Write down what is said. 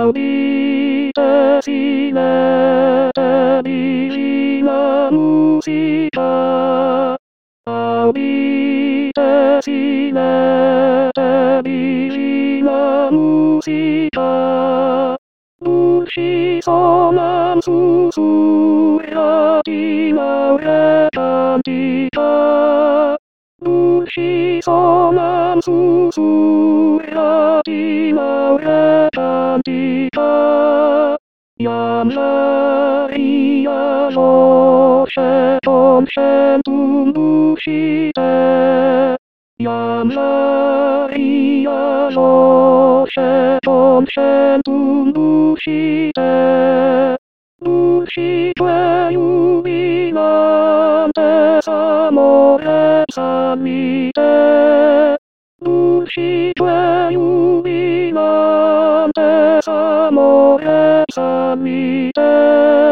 Audite silete vicina musica. Audite silete vicina musica. Dulci sonam sussurrati laurea cantica. Dulci sonam sussurrati laurea cantica. Iam Maria Joce concentum lucite. Iam Maria Joce concentum lucite. Dulcique jubilantes amores amite. Dulcique jubilantes amores amite.